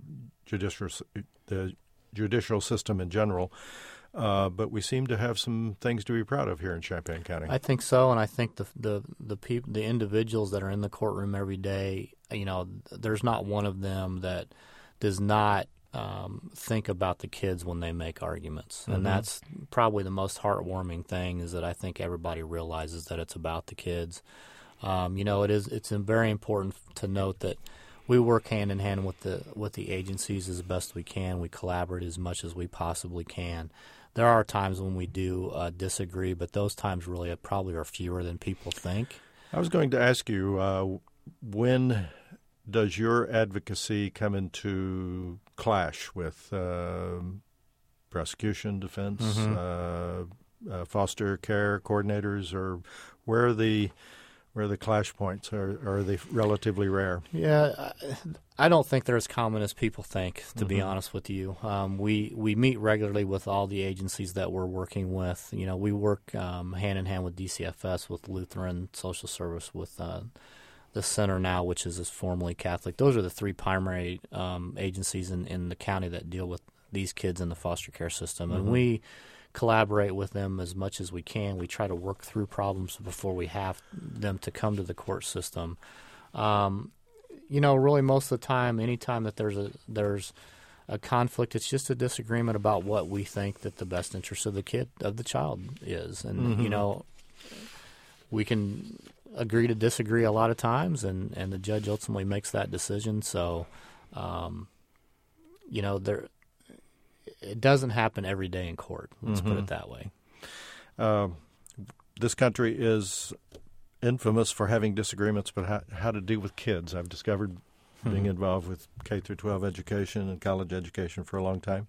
judicial system in general. But we seem to have some things to be proud of here in Champaign County. I think so, and I think the people, the individuals that are in the courtroom every day, there's not one of them that does not think about the kids when they make arguments, and that's probably the most heartwarming thing. Is that I think everybody realizes that it's about the kids. It's very important to note that we work hand in hand with the agencies as best we can. We collaborate as much as we possibly can. There are times when we do disagree, but those times really probably are fewer than people think. I was going to ask you, when does your advocacy come into clash with prosecution, defense, foster care coordinators, or where are the clash points? Are they relatively rare? Yeah, I don't think they're as common as people think, to be honest with you. We meet regularly with all the agencies that we're working with. We work hand in hand with DCFS, with Lutheran Social Service, with the Center now, which is formerly Catholic. Those are the three primary agencies in the county that deal with these kids in the foster care system. And we collaborate with them as much as we can. We try to work through problems before we have them to come to the court system. Really most of the time, anytime that there's a conflict, it's just a disagreement about what we think that the best interest of the child is. And, we can agree to disagree a lot of times, and the judge ultimately makes that decision. So, it doesn't happen every day in court. Let's put it that way. This country is infamous for having disagreements, but how to deal with kids. I've discovered being involved with K through 12 education and college education for a long time.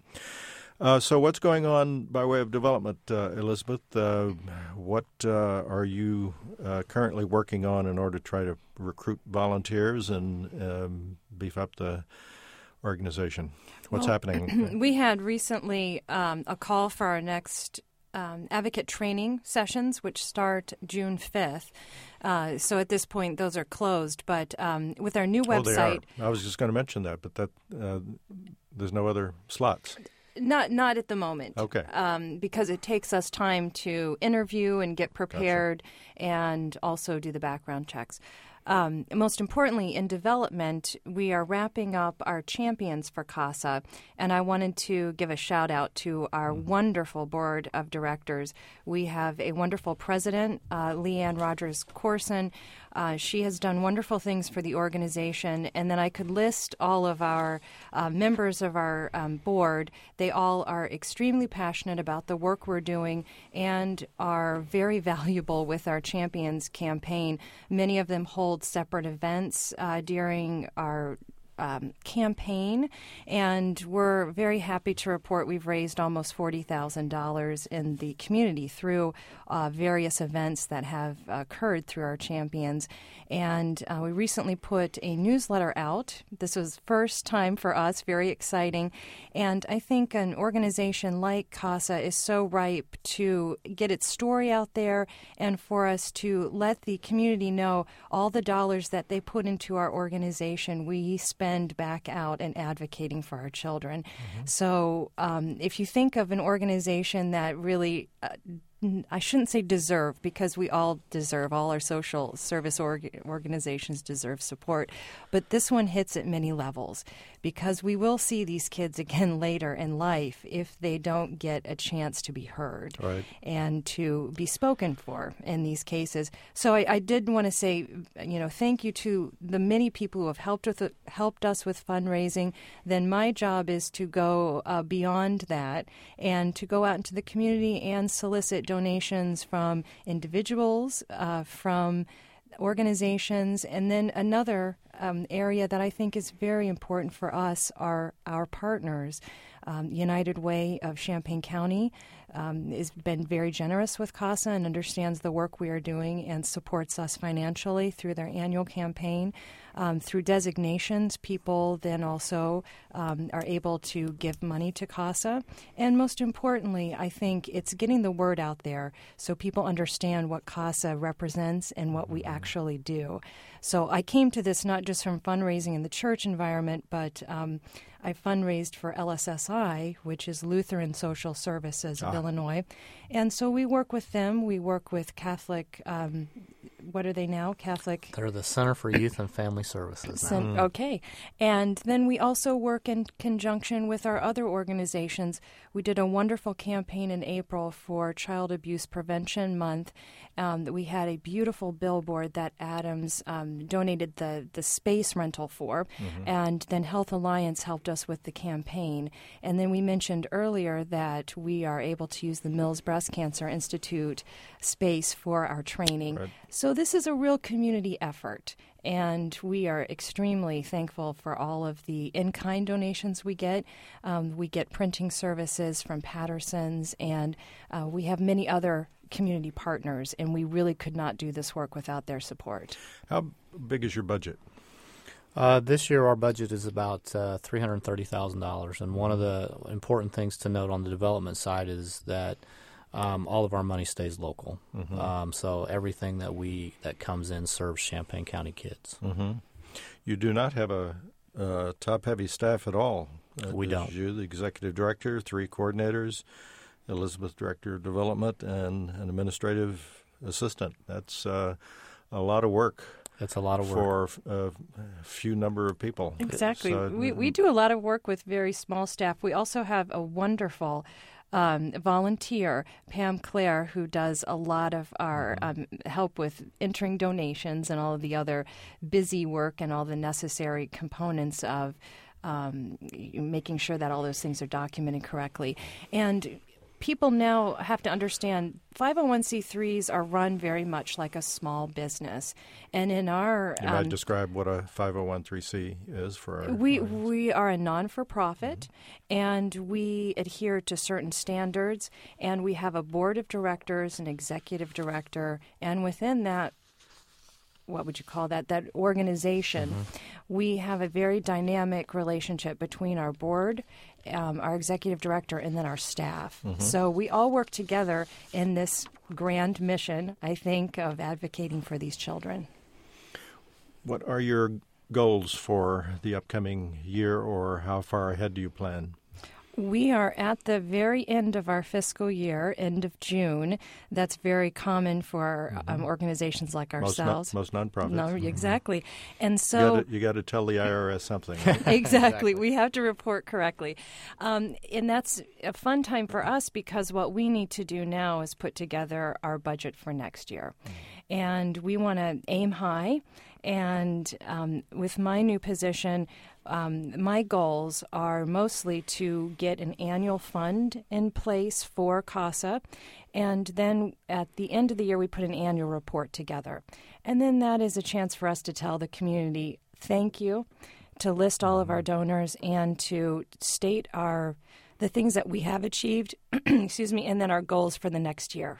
So what's going on by way of development, Elizabeth? What are you currently working on in order to try to recruit volunteers and beef up the organization? What's happening? We had recently a call for our next advocate training sessions, which start June 5th. So at this point, those are closed. But with our new website... They are. I was just going to mention that, but there's no other slots. Not at the moment. Okay. Because it takes us time to interview and get prepared and also do the background checks. Most importantly, in development, we are wrapping up our champions for CASA, and I wanted to give a shout out to our wonderful board of directors. We have a wonderful president, Leanne Rogers Corson. She has done wonderful things for the organization, and then I could list all of our members of our board. They all are extremely passionate about the work we're doing and are very valuable with our Champions campaign. Many of them hold separate events during our campaign, and we're very happy to report we've raised almost $40,000 in the community through various events that have occurred through our champions. And we recently put a newsletter out. This was first time for us, very exciting. And I think an organization like CASA is so ripe to get its story out there and for us to let the community know all the dollars that they put into our organization, we spend back out and advocating for our children. So if you think of an organization that really I shouldn't say deserve, because we all deserve, all our social service organizations deserve support, but this one hits at many levels, because we will see these kids again later in life if they don't get a chance to be heard and to be spoken for in these cases. So I did want to say, thank you to the many people who have helped us with fundraising. Then my job is to go beyond that and to go out into the community and solicit donations from individuals, from organizations, and then another area that I think is very important for us are our partners. United Way of Champaign County has been very generous with CASA and understands the work we are doing and supports us financially through their annual campaign. Through designations, people then also are able to give money to CASA. And most importantly, I think it's getting the word out there so people understand what CASA represents and what we actually do. So I came to this not just from fundraising in the church environment, but I fundraised for LSSI, which is Lutheran Social Services of Illinois. And so we work with them. We work with Catholic, what are they now? Catholic? They're the Center for Youth and Family Services now. Okay. And then we also work in conjunction with our other organizations. We did a wonderful campaign in April for Child Abuse Prevention Month. We had a beautiful billboard that Adams donated the space rental for, and then Health Alliance helped us with the campaign. And then we mentioned earlier that we are able to use the Mills Breast Cancer Institute space for our training. Right. So this is a real community effort, and we are extremely thankful for all of the in-kind donations we get. We get printing services from Patterson's, and we have many other community partners, and we really could not do this work without their support. How big is your budget? This year our budget is about $330,000, and one of the important things to note on the development side is that all of our money stays local. So everything that comes in serves Champaign County kids. You do not have a top-heavy staff at all. We don't. You, the executive director, 3 coordinators, Elizabeth, director of development, and an administrative assistant. That's a lot of work. It's a lot of work for a few number of people. Exactly. So, we do a lot of work with very small staff. We also have a wonderful volunteer, Pam Clare, who does a lot of our help with entering donations and all of the other busy work and all the necessary components of making sure that all those things are documented correctly. And people now have to understand 501c3s are run very much like a small business. And in our... You might describe what a 501c is for our... We are a non-for-profit, and we adhere to certain standards, and we have a board of directors, an executive director, and within that, what would you call that organization, we have a very dynamic relationship between our board, our executive director, and then our staff. So we all work together in this grand mission, I think, of advocating for these children. What are your goals for the upcoming year, or how far ahead do you plan? We are at the very end of our fiscal year, end of June. That's very common for organizations like ourselves. Most nonprofits. No, exactly. And so you got to tell the IRS something. Exactly. We have to report correctly. And that's a fun time for us because what we need to do now is put together our budget for next year. And we want to aim high. And with my new position, my goals are mostly to get an annual fund in place for CASA, and then at the end of the year we put an annual report together. And then that is a chance for us to tell the community thank you, to list all of our donors, and to state the things that we have achieved, and then our goals for the next year.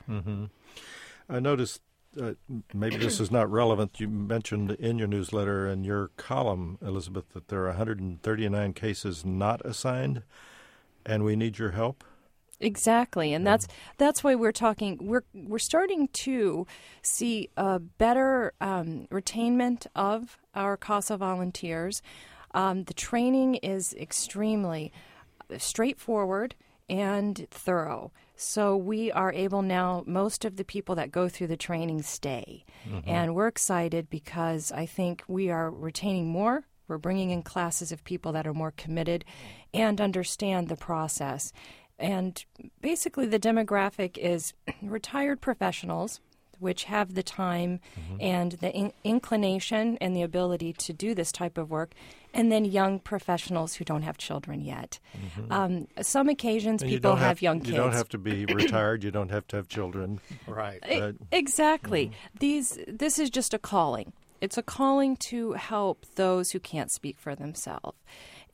I noticed maybe this is not relevant. You mentioned in your newsletter and your column, Elizabeth, that there are 139 cases not assigned, and we need your help. Exactly, and that's why we're talking. We're starting to see a better retainment of our CASA volunteers. The training is extremely straightforward and thorough. So we are able now, most of the people that go through the training stay. And we're excited because I think we are retaining more. We're bringing in classes of people that are more committed and understand the process. And basically the demographic is retired professionals, which have the time and the inclination and the ability to do this type of work, and then young professionals who don't have children yet. Some occasions people have young kids. You don't have to be retired. You don't have to have children. Right. Exactly. This is just a calling. It's a calling to help those who can't speak for themselves.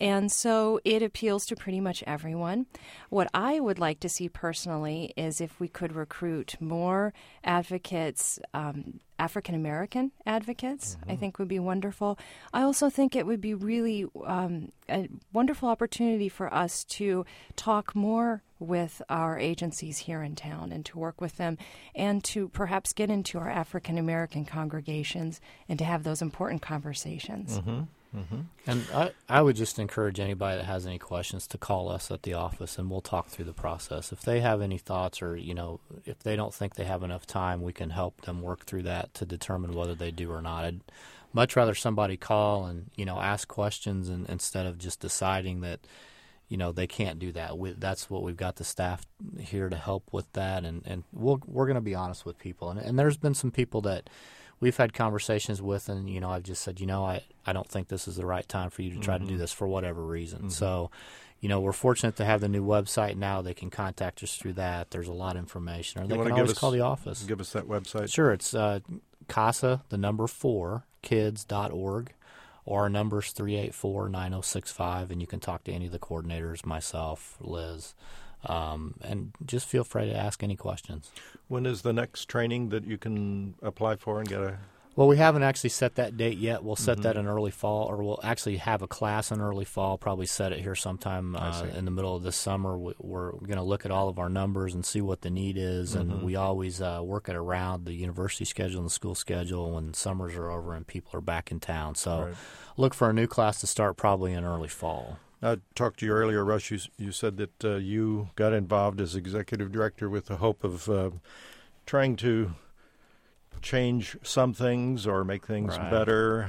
And so it appeals to pretty much everyone. What I would like to see personally is if we could recruit more advocates, African American advocates, I think would be wonderful. I also think it would be really a wonderful opportunity for us to talk more with our agencies here in town and to work with them and to perhaps get into our African American congregations and to have those important conversations. And I would just encourage anybody that has any questions to call us at the office, and we'll talk through the process. If they have any thoughts or, if they don't think they have enough time, we can help them work through that to determine whether they do or not. I'd much rather somebody call and, ask questions instead of just deciding that, they can't do that. That's what we've got the staff here to help with that, and we're going to be honest with people. And there's been some people that we've had conversations with, and, I've just said, I don't think this is the right time for you to try to do this for whatever reason. So, we're fortunate to have the new website now. They can contact us through that. There's a lot of information. Or they can always call the office. Give us that website. Sure. It's CASA, 4, kids.org, or our number's 384-9065, and you can talk to any of the coordinators, myself, Liz. And just feel free to ask any questions. When is the next training that you can apply for and get a... Well, we haven't actually set that date yet. We'll set that in early fall, or we'll actually have a class in early fall, probably set it here sometime in the middle of this summer. We're going to look at all of our numbers and see what the need is, and we always work it around the university schedule and the school schedule when summers are over and people are back in town. So look for a new class to start probably in early fall. I talked to you earlier, Rush. You said that you got involved as executive director with the hope of trying to change some things or make things better.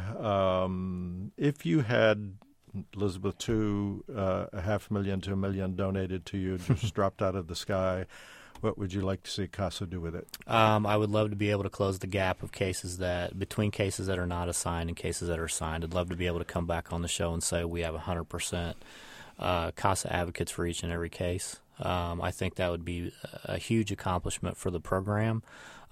If you had, Elizabeth, $500,000 to $1 million donated to you, just dropped out of the sky, what would you like to see CASA do with it? I would love to be able to close the gap of between cases that are not assigned and cases that are assigned. I'd love to be able to come back on the show and say we have 100% CASA advocates for each and every case. I think that would be a huge accomplishment for the program.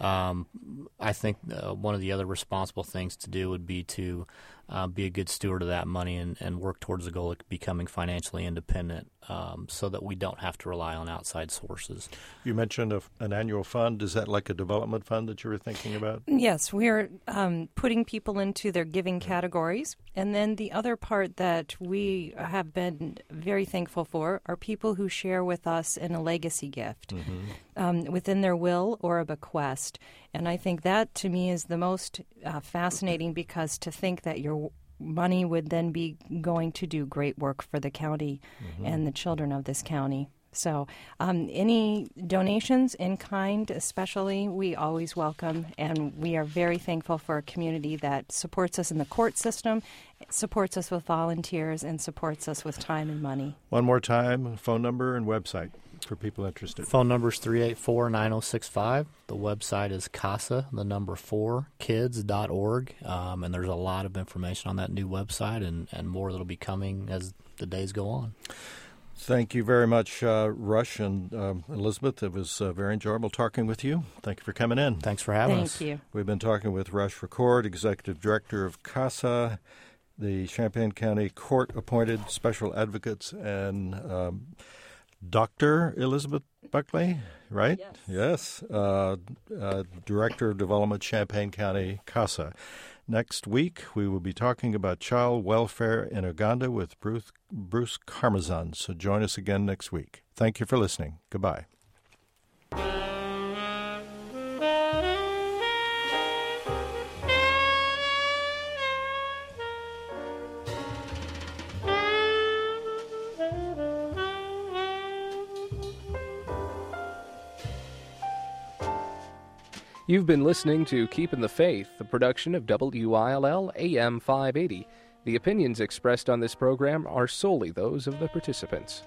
I think one of the other responsible things to do would be to be a good steward of that money and work towards the goal of becoming financially independent so that we don't have to rely on outside sources. You mentioned an annual fund. Is that like a development fund that you were thinking about? Yes, we're putting people into their giving categories. And then the other part that we have been very thankful for are people who share with us in a legacy gift within their will or a bequest. And I think that, to me, is the most fascinating, because to think that your money would then be going to do great work for the county and the children of this county. So any donations in kind, especially, we always welcome, and we are very thankful for a community that supports us in the court system, supports us with volunteers, and supports us with time and money. One more time, phone number and website for people interested. Phone number is 384-9065. The website is CASA, 4, kids.org, and there's a lot of information on that new website and more that will be coming as the days go on. Thank you very much, Rush and Elizabeth. It was very enjoyable talking with you. Thank you for coming in. Thanks for having us. Thank you. We've been talking with Rush Record, Executive Director of CASA, the Champaign County Court-appointed Special Advocates, and Dr. Elizabeth Buckley, right? Yes. Director of Development, Champaign County, CASA. Next week, we will be talking about child welfare in Uganda with Bruce Karmazan. So join us again next week. Thank you for listening. Goodbye. You've been listening to Keepin' the Faith, a production of WILL AM 580. The opinions expressed on this program are solely those of the participants.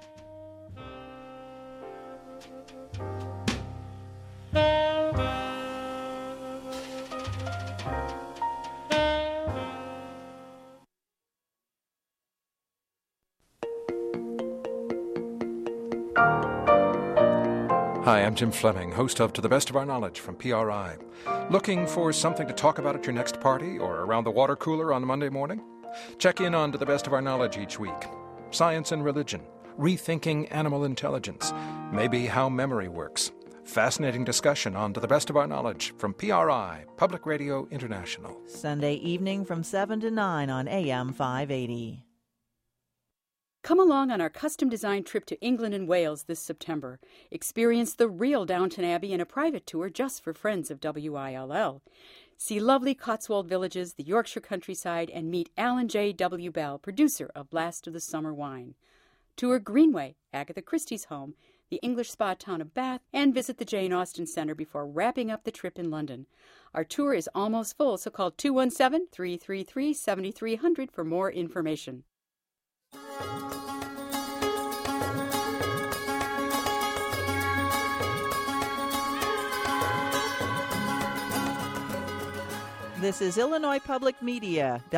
Hi, I'm Jim Fleming, host of To the Best of Our Knowledge from PRI. Looking for something to talk about at your next party or around the water cooler on Monday morning? Check in on To the Best of Our Knowledge each week. science and religion, rethinking animal intelligence, maybe how memory works. Fascinating discussion on To the Best of Our Knowledge from PRI, Public Radio International. Sunday evening from 7 to 9 on AM 580. Come along on our custom-designed trip to England and Wales this September. Experience the real Downton Abbey in a private tour just for friends of WILL. See lovely Cotswold villages, the Yorkshire countryside, and meet Alan J. W. Bell, producer of Blast of the Summer Wine. Tour Greenway, Agatha Christie's home, the English spa town of Bath, and visit the Jane Austen Centre before wrapping up the trip in London. Our tour is almost full, so call 217-333-7300 for more information. This is Illinois Public Media.